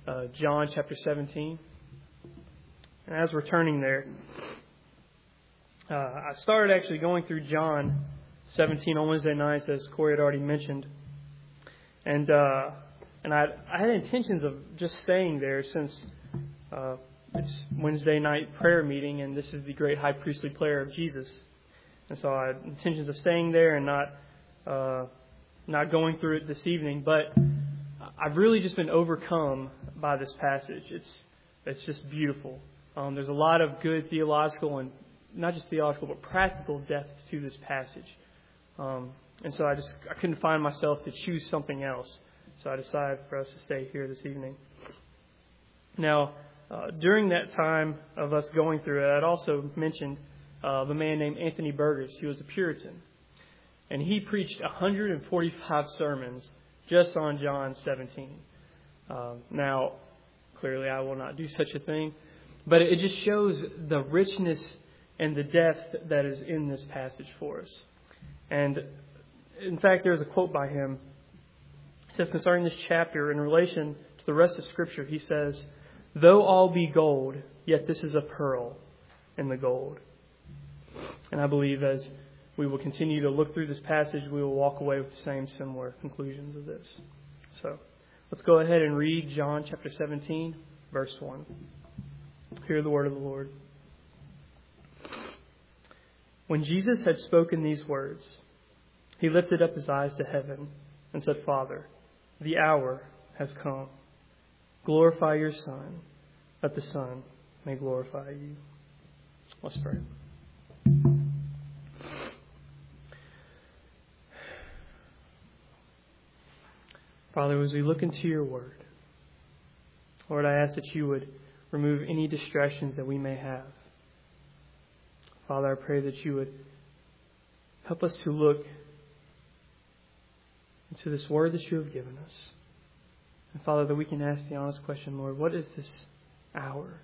John chapter 17. And as we're turning there, I started actually going through John 17 on Wednesday nights, as Corey had already mentioned. And I had intentions of just staying there since it's Wednesday night prayer meeting, and this is the great high priestly prayer of Jesus. And so I had intentions of staying there and not going through it this evening. But I've really just been overcome by this passage. It's just beautiful. There's a lot of good theological and not just theological, but practical depth to this passage. And so I couldn't find myself to choose something else. So I decided for us to stay here this evening. Now, during that time of us going through it, I'd also mentioned of a man named Anthony Burgess. He was a Puritan. And he preached 145 sermons just on John 17. Now, clearly I will not do such a thing. But it just shows the richness and the depth that is in this passage for us. And in fact, there's a quote by him. It says concerning this chapter, in relation to the rest of Scripture, he says, "Though all be gold, yet this is a pearl in the gold." And I believe as we will continue to look through this passage, we will walk away with the same similar conclusions of this. So let's go ahead and read John chapter 17, verse 1. Hear the word of the Lord. When Jesus had spoken these words, he lifted up his eyes to heaven and said, "Father, the hour has come. Glorify your Son, that the Son may glorify you." Let's pray. Father, as we look into your word, Lord, I ask that you would remove any distractions that we may have. Father, I pray that you would help us to look into this word that you have given us. And Father, that we can ask the honest question, Lord, what is this hour?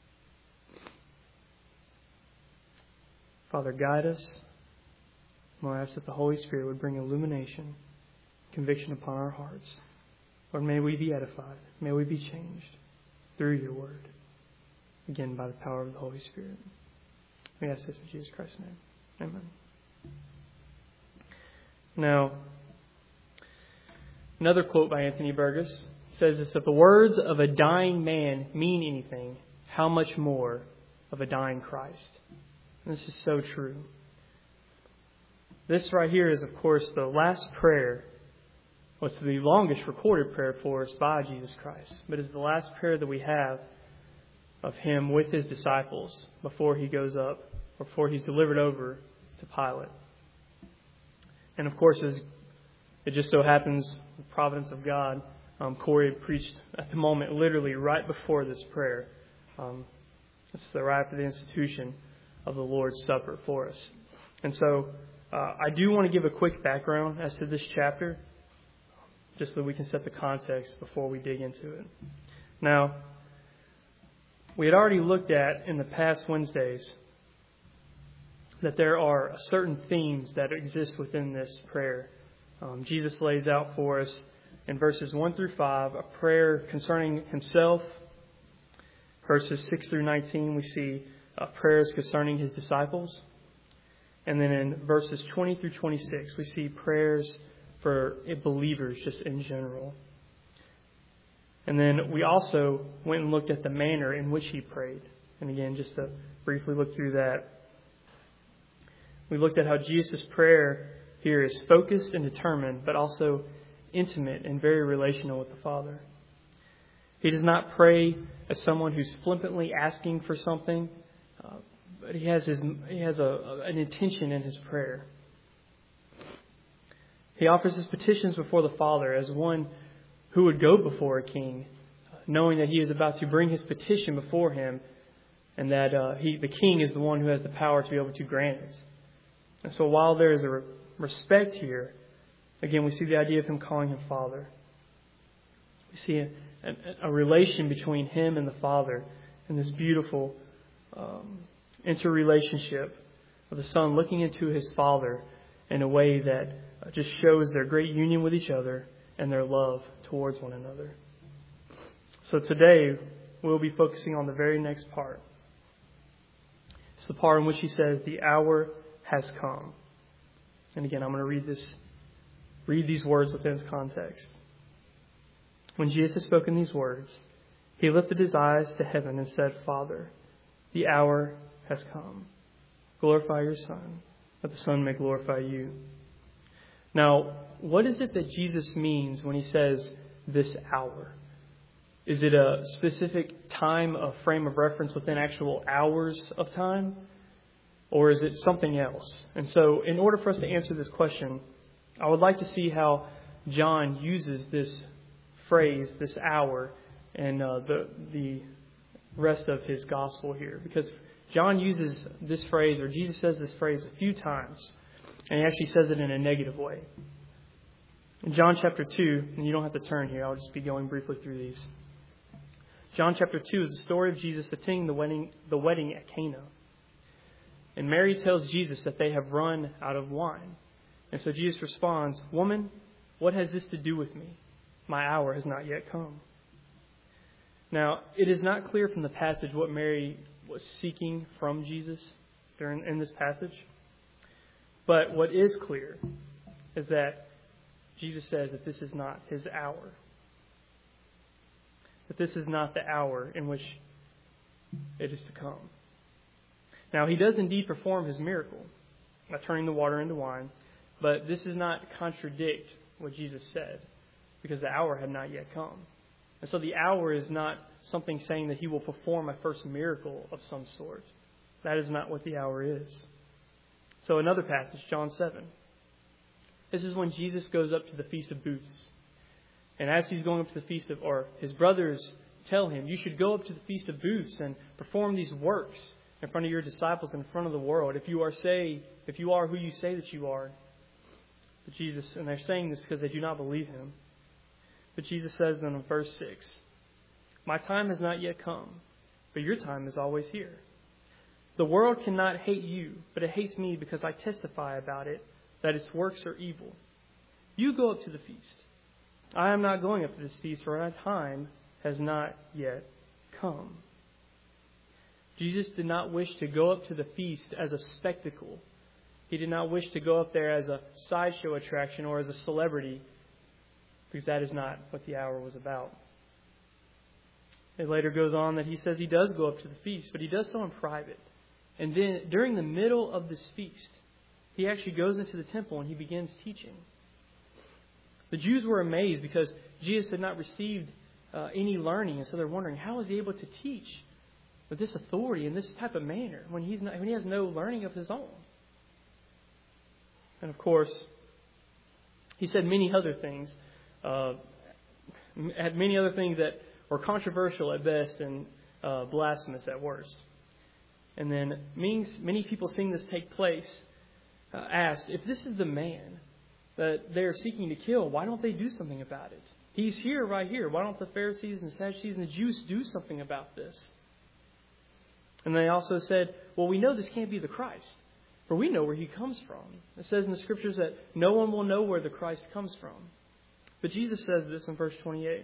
Father, guide us. Lord, I ask that the Holy Spirit would bring illumination, conviction upon our hearts. Lord, may we be edified. May we be changed through your word. Again, by the power of the Holy Spirit. We ask this in Jesus Christ's name. Amen. Now, another quote by Anthony Burgess says this: if the words of a dying man mean anything, how much more of a dying Christ? And this is so true. This right here is, of course, the last prayer. Well, it's the longest recorded prayer for us by Jesus Christ. But it's the last prayer that we have of him with his disciples before he goes up, before he's delivered over to Pilate. And of course, as it just so happens, the providence of God, Corey had preached at the moment, literally right before this prayer. It's right after the institution of the Lord's Supper for us. And so I do want to give a quick background as to this chapter, just so we can set the context before we dig into it. Now, we had already looked at in the past Wednesdays that there are certain themes that exist within this prayer. Jesus lays out for us in verses 1 through 5 a prayer concerning himself. Verses 6 through 19 we see prayers concerning his disciples. And then in verses 20 through 26 we see prayers for believers just in general. And then we also went and looked at the manner in which he prayed. And again, just to briefly look through that, we looked at how Jesus' prayer here is focused and determined, but also intimate and very relational with the Father. He does not pray as someone who's flippantly asking for something, but he has an intention in his prayer. He offers his petitions before the Father as one who would go before a king, knowing that he is about to bring his petition before him, and that the king is the one who has the power to be able to grant it. And so while there is a respect here, again, we see the idea of him calling him Father. We see a relation between him and the Father, and this beautiful interrelationship of the Son looking into his Father in a way that just shows their great union with each other and their love towards one another. So today, we'll be focusing on the very next part. It's the part in which he says, the hour has come. And again, I'm going to read these words within its context. When Jesus had spoken these words, he lifted his eyes to heaven and said, Father, the hour has come. Glorify your Son, that the Son may glorify you. Now, what is it that Jesus means when he says this hour? Is it a specific time, a frame of reference within actual hours of time? Or is it something else? And so in order for us to answer this question, I would like to see how John uses this phrase, this hour, and the rest of his gospel here. Because John uses this phrase, or Jesus says this phrase a few times, and he actually says it in a negative way. In John chapter 2, and you don't have to turn here, I'll just be going briefly through these. John chapter 2 is the story of Jesus attending the wedding at Cana. And Mary tells Jesus that they have run out of wine. And so Jesus responds, Woman, what has this to do with me? My hour has not yet come. Now, it is not clear from the passage what Mary was seeking from Jesus in this passage. But what is clear is that Jesus says that this is not his hour. That this is not the hour in which it is to come. Now, he does indeed perform his miracle by turning the water into wine, but this does not contradict what Jesus said, because the hour had not yet come. And so the hour is not something saying that he will perform a first miracle of some sort. That is not what the hour is. So another passage, John 7. This is when Jesus goes up to the Feast of Booths. And as he's going up to the Feast of, or his brothers tell him, you should go up to the Feast of Booths and perform these works in front of your disciples, in front of the world, if you are who you say that you are. But Jesus, and they're saying this because they do not believe him. But Jesus says then in verse 6, My time has not yet come, but your time is always here. The world cannot hate you, but it hates me because I testify about it, that its works are evil. You go up to the feast. I am not going up to this feast, for my time has not yet come. Jesus did not wish to go up to the feast as a spectacle. He did not wish to go up there as a sideshow attraction or as a celebrity, because that is not what the hour was about. It later goes on that he says he does go up to the feast, but he does so in private. And then during the middle of this feast, he actually goes into the temple and he begins teaching. The Jews were amazed because Jesus had not received any learning, and so they're wondering, how is he able to teach with this authority in this type of manner when he has no learning of his own? And of course, he said many other things, had many other things that were controversial at best and blasphemous at worst. And then many people seeing this take place asked, if this is the man that they're seeking to kill, why don't they do something about it? He's here, right here. Why don't the Pharisees and the Sadducees and the Jews do something about this? And they also said, well, we know this can't be the Christ, for we know where he comes from. It says in the Scriptures that no one will know where the Christ comes from. But Jesus says this in verse 28.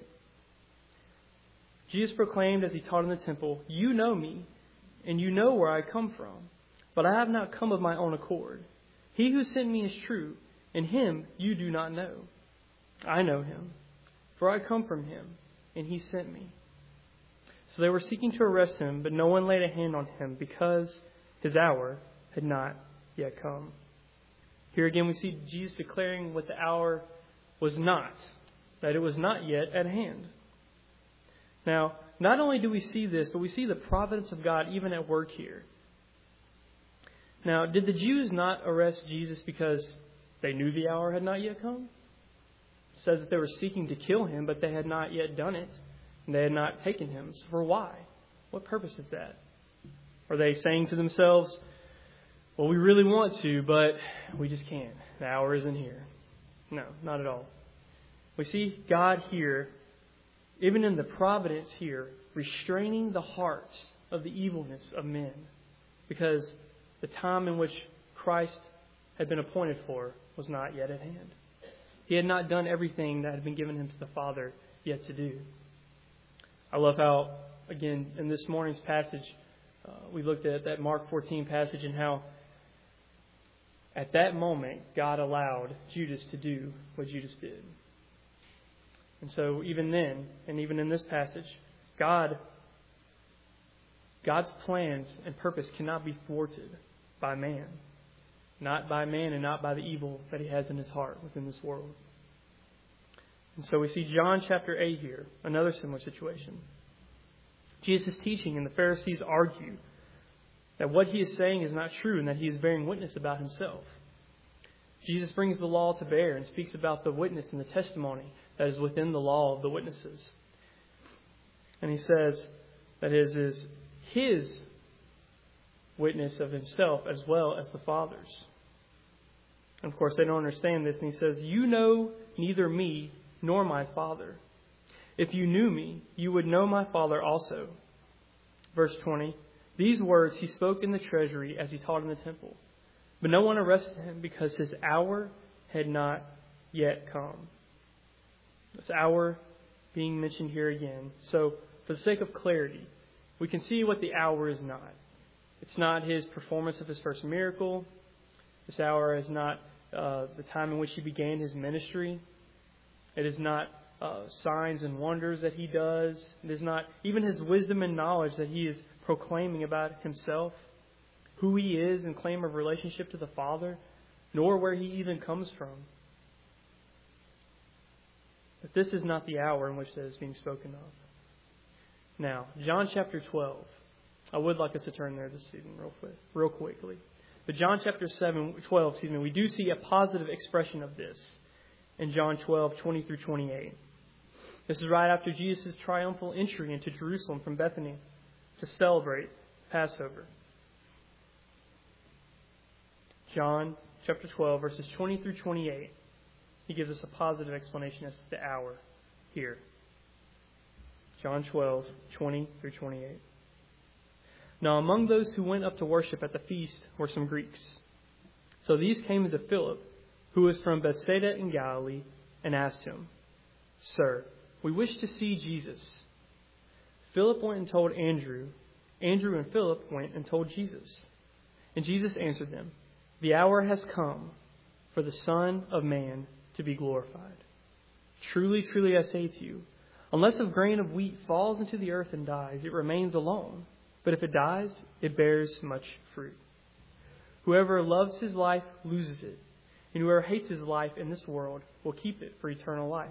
Jesus proclaimed as he taught in the temple, You know me, and you know where I come from, but I have not come of my own accord. He who sent me is true, and him you do not know. I know him, for I come from him, and he sent me. So they were seeking to arrest him, but no one laid a hand on him because his hour had not yet come. Here again we see Jesus declaring what the hour was not, that it was not yet at hand. Now, not only do we see this, but we see the providence of God even at work here. Now, did the Jews not arrest Jesus because they knew the hour had not yet come? It says that they were seeking to kill him, but they had not yet done it. And they had not taken him. So for why? What purpose is that? Are they saying to themselves, well, we really want to, but we just can't. The hour isn't here. No, not at all. We see God here, even in the providence here, restraining the hearts of the evilness of men, because the time in which Christ had been appointed for was not yet at hand. He had not done everything that had been given him to the Father yet to do. I love how, again, in this morning's passage, we looked at that Mark 14 passage and how at that moment God allowed Judas to do what Judas did. And so even then, and even in this passage, God's plans and purpose cannot be thwarted by man. Not by man and not by the evil that he has in his heart within this world. And so we see John chapter 8 here, another similar situation. Jesus is teaching and the Pharisees argue that what he is saying is not true and that he is bearing witness about himself. Jesus brings the law to bear and speaks about the witness and the testimony that is within the law of the witnesses. And he says that it is his witness of himself as well as the Father's. And of course, they don't understand this. And he says, "You know neither me nor my Father. If you knew me, you would know my Father also." Verse 20, "These words he spoke in the treasury as he taught in the temple. But no one arrested him because his hour had not yet come." This hour being mentioned here again. So, for the sake of clarity, we can see what the hour is not. It's not his performance of his first miracle. This hour is not the time in which he began his ministry. It is not signs and wonders that he does. It is not even his wisdom and knowledge that he is proclaiming about himself, who he is and claim of relationship to the Father, nor where he even comes from. But this is not the hour in which that is being spoken of. Now, John chapter 12. I would like us to turn there this evening real quickly. But John chapter 12, we do see a positive expression of this in John 12, 20 through 28. This is right after Jesus' triumphal entry into Jerusalem from Bethany to celebrate Passover. John chapter 12, verses 20 through 28. He gives us a positive explanation as to the hour here. John 12, 20 through 28. "Now among those who went up to worship at the feast were some Greeks. So these came to Philip, who was from Bethsaida in Galilee, and asked him, 'Sir, we wish to see Jesus.' Philip went and told Andrew. Andrew and Philip went and told Jesus. And Jesus answered them, 'The hour has come for the Son of Man to be glorified. Truly, truly, I say to you, unless a grain of wheat falls into the earth and dies, it remains alone. But if it dies, it bears much fruit. Whoever loves his life loses it, and whoever hates his life in this world will keep it for eternal life.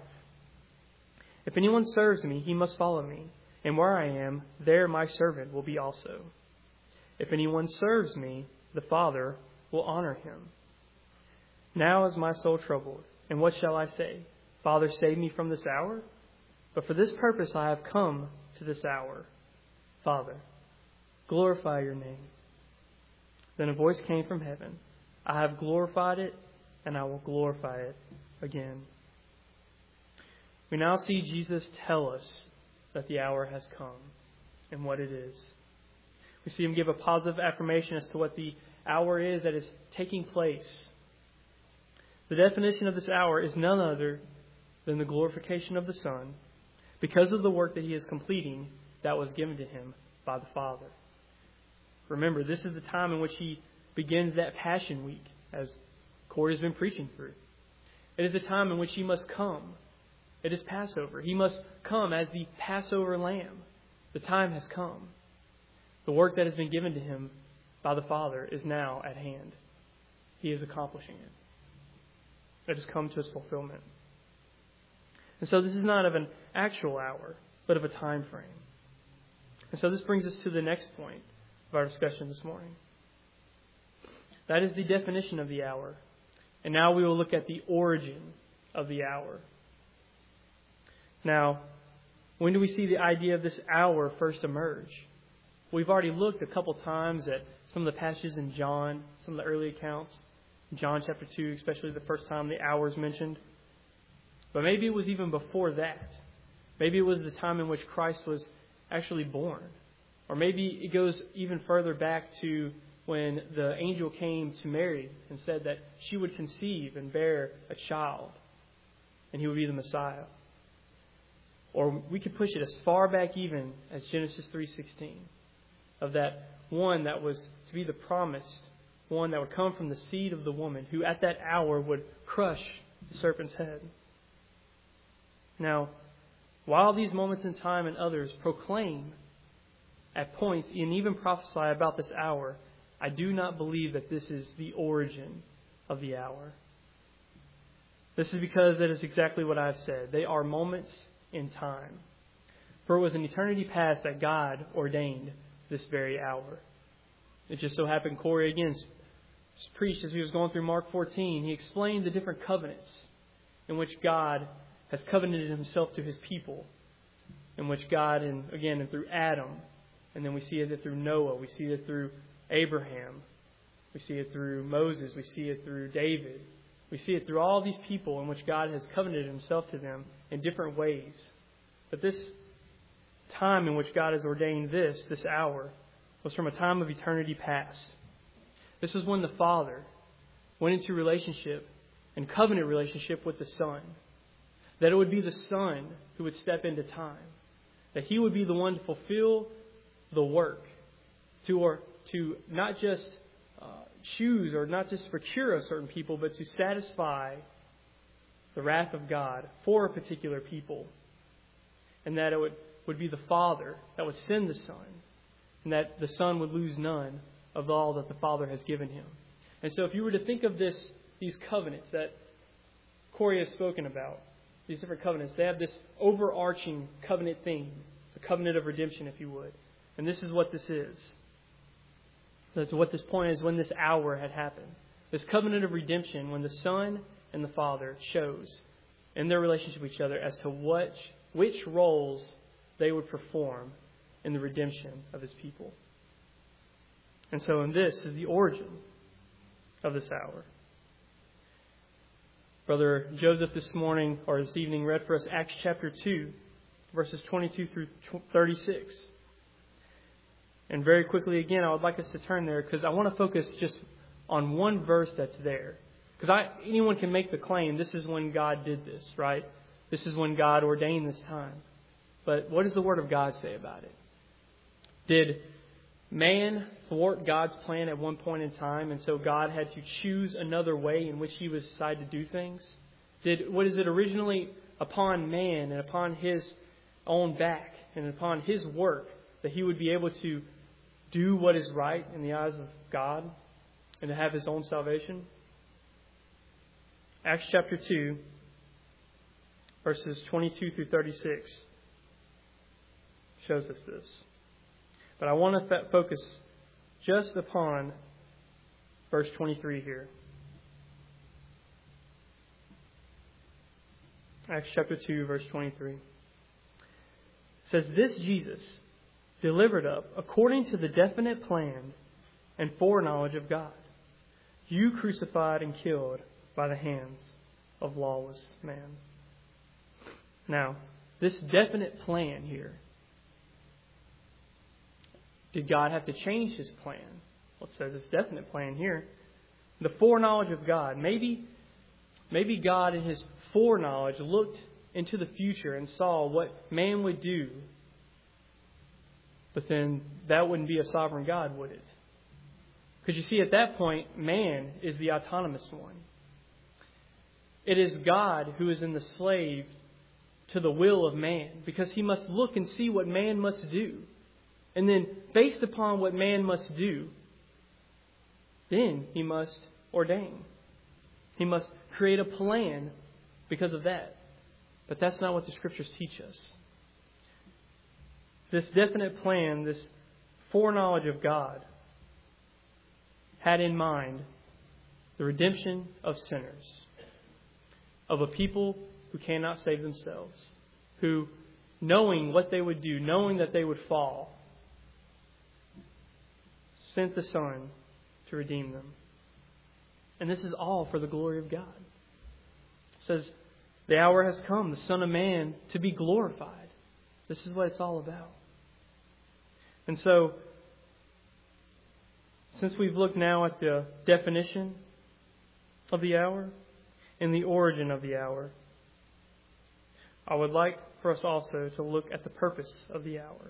If anyone serves me, he must follow me, and where I am, there my servant will be also. If anyone serves me, the Father will honor him. Now is my soul troubled, and what shall I say? Father, save me from this hour? But for this purpose I have come to this hour. Father, glorify your name.' Then a voice came from heaven, 'I have glorified it, and I will glorify it again.'" We now see Jesus tell us that the hour has come and what it is. We see him give a positive affirmation as to what the hour is that is taking place. The definition of this hour is none other than the glorification of the Son because of the work that he is completing that was given to him by the Father. Remember, this is the time in which he begins that Passion Week, as Corey has been preaching through. It is a time in which he must come. It is Passover. He must come as the Passover lamb. The time has come. The work that has been given to him by the Father is now at hand. He is accomplishing it. It has come to its fulfillment. And so this is not of an actual hour, but of a time frame. And so this brings us to the next point of our discussion this morning. That is the definition of the hour. And now we will look at the origin of the hour. Now, when do we see the idea of this hour first emerge? We've already looked a couple times at some of the passages in John, some of the early accounts. John chapter 2, especially the first time the hour is mentioned. But maybe it was even before that. Maybe it was the time in which Christ was actually born. Or maybe it goes even further back to when the angel came to Mary and said that she would conceive and bear a child, and he would be the Messiah. Or we could push it as far back even as Genesis 3:16, of that one that was to be the promised one that would come from the seed of the woman, who at that hour would crush the serpent's head. Now, while these moments in time and others proclaim at points and even prophesy about this hour, I do not believe that this is the origin of the hour. This is because it is exactly what I've said. They are moments in time. For it was an eternity past that God ordained this very hour. It just so happened Corey again preached as he was going through Mark 14. He explained the different covenants in which God has covenanted himself to his people, in which God, and through Adam, and then we see it through Noah, we see it through Abraham, we see it through Moses, we see it through David, we see it through all these people in which God has covenanted himself to them in different ways. But this time in which God has ordained this hour, was from a time of eternity past. This was when the Father went into relationship and covenant relationship with the Son. That it would be the Son who would step into time. That He would be the one to fulfill the work. To not just choose or not just procure a certain people, but to satisfy the wrath of God for a particular people. And that it would be the Father that would send the Son. And that the Son would lose none of all that the Father has given Him. And so if you were to think of these covenants that Corey has spoken about, these different covenants, they have this overarching covenant theme, the covenant of redemption, if you would. And this is what this is. That's what this point is when this hour had happened. This covenant of redemption when the Son and the Father chose in their relationship with each other as to which roles they would perform in the redemption of His people. And so in this is the origin of this hour. Brother Joseph this evening read for us Acts chapter 2, verses 22 through 36. And very quickly again, I would like us to turn there because I want to focus just on one verse that's there. Because anyone can make the claim, this is when God did this, right? This is when God ordained this time. But what does the Word of God say about it? Did man thwart God's plan at one point in time, and so God had to choose another way in which He would decide to do things? Was it originally upon man and upon his own back and upon his work that he would be able to do what is right in the eyes of God and to have his own salvation? Acts chapter 2, verses 22 through 36 shows us this. But I want to focus just upon verse 23 here. Acts chapter 2, verse 23. It says, "This Jesus, delivered up according to the definite plan and foreknowledge of God, you crucified and killed by the hands of lawless man." Now, this definite plan here, did God have to change His plan? Well, it says it's definite plan here. The foreknowledge of God. Maybe God in His foreknowledge looked into the future and saw what man would do. But then that wouldn't be a sovereign God, would it? Because you see, at that point, man is the autonomous one. It is God who is enslaved to the will of man, because He must look and see what man must do. And then, based upon what man must do, then He must ordain. He must create a plan because of that. But that's not what the Scriptures teach us. This definite plan, this foreknowledge of God, had in mind the redemption of sinners, of a people who cannot save themselves, who, knowing what they would do, knowing that they would fall, sent the Son to redeem them. And this is all for the glory of God. It says, the hour has come, the Son of Man, to be glorified. This is what it's all about. And so, since we've looked now at the definition of the hour and the origin of the hour, I would like for us also to look at the purpose of the hour.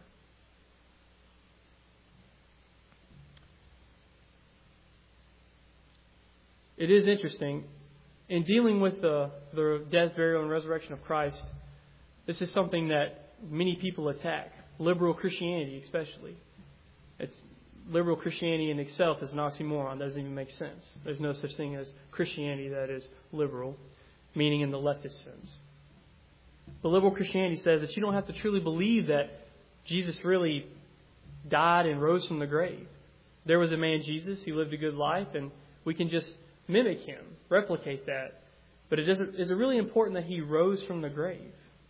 It is interesting, in dealing with the death, burial, and resurrection of Christ, this is something that many people attack. Liberal Christianity especially. Liberal Christianity in itself is an oxymoron. It doesn't even make sense. There's no such thing as Christianity that is liberal, meaning in the leftist sense. The liberal Christianity says that you don't have to truly believe that Jesus really died and rose from the grave. There was a man, Jesus. He lived a good life, and we can just mimic him, replicate that. But is it really important that he rose from the grave?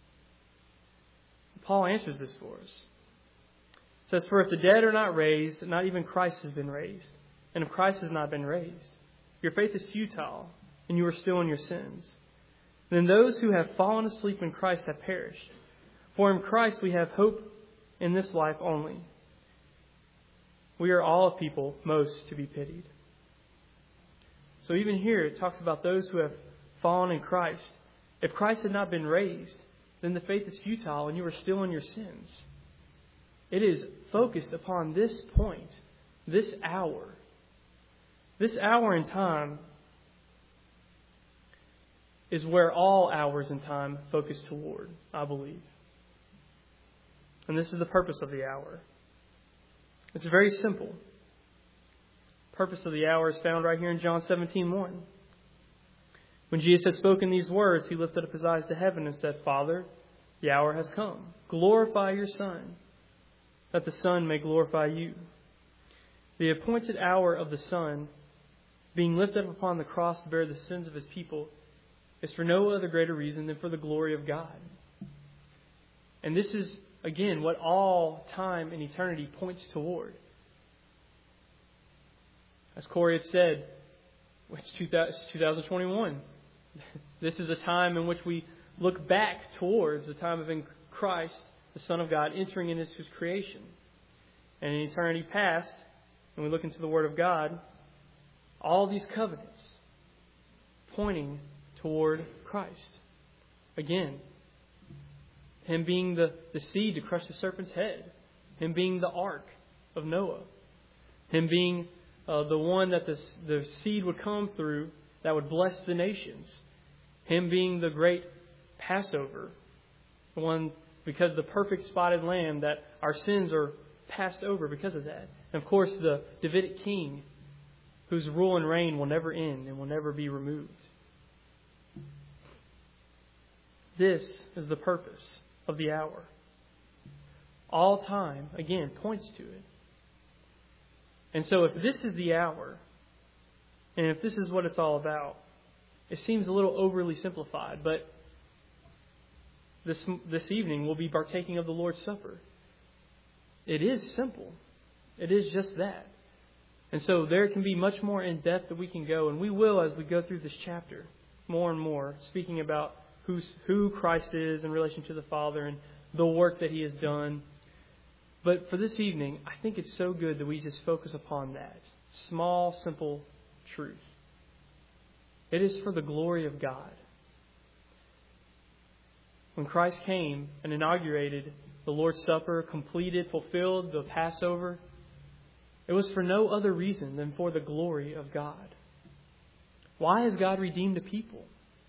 Paul answers this for us. It says, "For if the dead are not raised, not even Christ has been raised. And if Christ has not been raised, your faith is futile, and you are still in your sins. Then those who have fallen asleep in Christ have perished. For in Christ we have hope in this life only. We are all a people most to be pitied." So even here it talks about those who have fallen in Christ. If Christ had not been raised, then the faith is futile and you are still in your sins. It is focused upon this point, this hour. This hour in time is where all hours in time focus toward, I believe. And this is the purpose of the hour. It's very simple. The purpose of the hour is found right here in John 17:1. When Jesus had spoken these words, he lifted up his eyes to heaven and said, "Father, the hour has come. Glorify your Son, that the Son may glorify you." The appointed hour of the Son, being lifted up upon the cross to bear the sins of his people, is for no other greater reason than for the glory of God. And this is, again, what all time and eternity points toward. As Corey had said, it's 2021. This is a time in which we look back towards the time of Christ, the Son of God, entering into his creation. And in eternity past, when we look into the Word of God, all these covenants pointing toward Christ. Again, him being the seed to crush the serpent's head. Him being the ark of Noah. Him being the one that the seed would come through that would bless the nations. Him being the great Passover. The one, because the perfect spotted lamb, that our sins are passed over because of that. And of course, the Davidic king, whose rule and reign will never end and will never be removed. This is the purpose of the hour. All time, again, points to it. And so if this is the hour, and if this is what it's all about, it seems a little overly simplified, but this evening we'll be partaking of the Lord's Supper. It is simple. It is just that. And so there can be much more in depth that we can go, and we will as we go through this chapter, more and more, speaking about who Christ is in relation to the Father and the work that He has done. But for this evening, I think it's so good that we just focus upon that small, simple truth. It is for the glory of God. When Christ came and inaugurated the Lord's Supper, completed, fulfilled the Passover, it was for no other reason than for the glory of God. Why has God redeemed a people?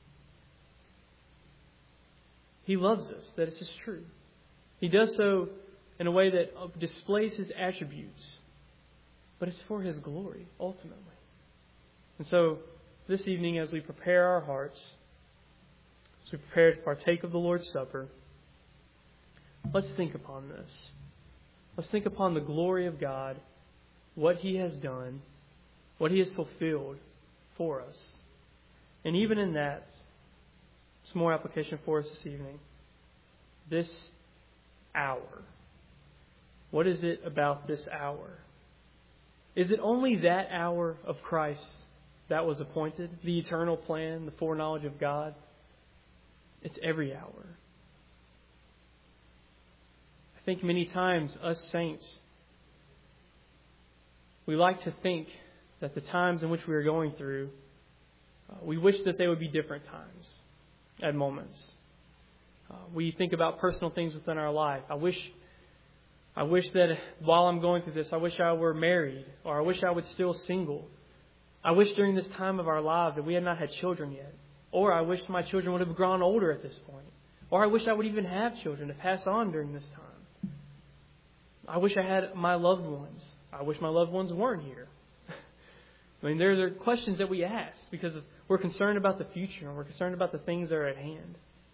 He loves us. That is just true. He does so in a way that displays His attributes. But it's for His glory, ultimately. And so, this evening, as we prepare our hearts, as we prepare to partake of the Lord's Supper, let's think upon this. Let's think upon the glory of God, what He has done, what He has fulfilled for us. And even in that, some more application for us this evening. This hour. What is it about this hour? Is it only that hour of Christ that was appointed? The eternal plan, the foreknowledge of God? It's every hour. I think many times us saints, we like to think that the times in which we are going through, we wish that they would be different times at moments. We think about personal things within our life. I wish that while I'm going through this, I wish I were married, or I wish I was still single. I wish during this time of our lives that we had not had children yet. Or I wish my children would have grown older at this point. Or I wish I would even have children to pass on during this time. I wish I had my loved ones. I wish my loved ones weren't here. I mean, there are questions that we ask because we're concerned about the future and we're concerned about the things that are at hand.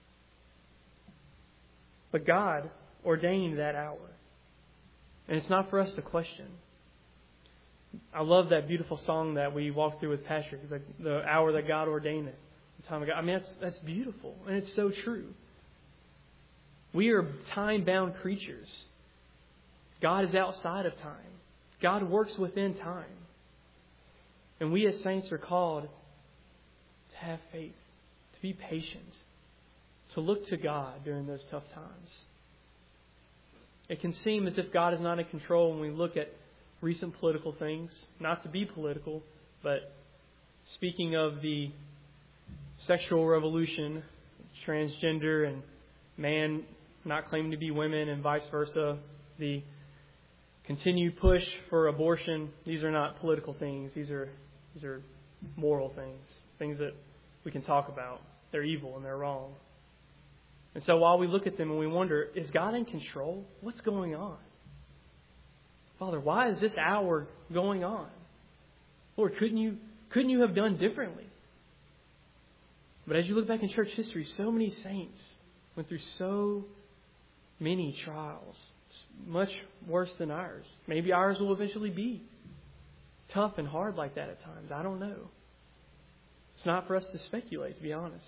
But God ordained that hour. And it's not for us to question. I love that beautiful song that we walked through with Patrick, the hour that God ordained it. The time of God. I mean, that's beautiful. And it's so true. We are time-bound creatures. God is outside of time. God works within time. And we as saints are called to have faith, to be patient, to look to God during those tough times. It can seem as if God is not in control when we look at recent political things. Not to be political, but speaking of the sexual revolution, transgender and man not claiming to be women and vice versa, the continued push for abortion, these are not political things. These are moral things, things that we can talk about. They're evil and they're wrong. And so while we look at them and we wonder, is God in control? What's going on? Father, why is this hour going on? Lord, couldn't you have done differently? But as you look back in church history, so many saints went through so many trials, much worse than ours. Maybe ours will eventually be tough and hard like that at times. I don't know. It's not for us to speculate, to be honest.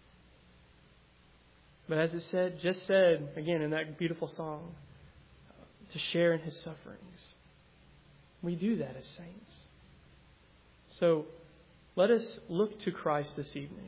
But as it just said, again, in that beautiful song, to share in His sufferings. We do that as saints. So let us look to Christ this evening.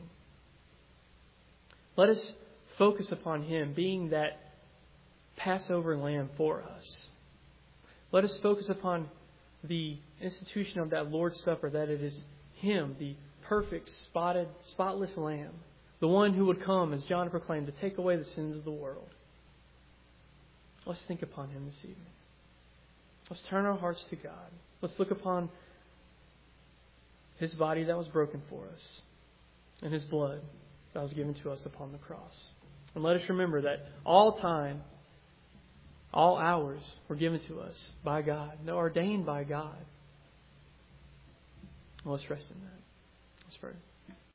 Let us focus upon Him being that Passover lamb for us. Let us focus upon the institution of that Lord's Supper, that it is Him, the perfect, spotless lamb, the one who would come, as John proclaimed, to take away the sins of the world. Let's think upon Him this evening. Let's turn our hearts to God. Let's look upon His body that was broken for us and His blood that was given to us upon the cross. And let us remember that all time, all hours were given to us by God, ordained by God. Well, let's rest in that. Let's pray.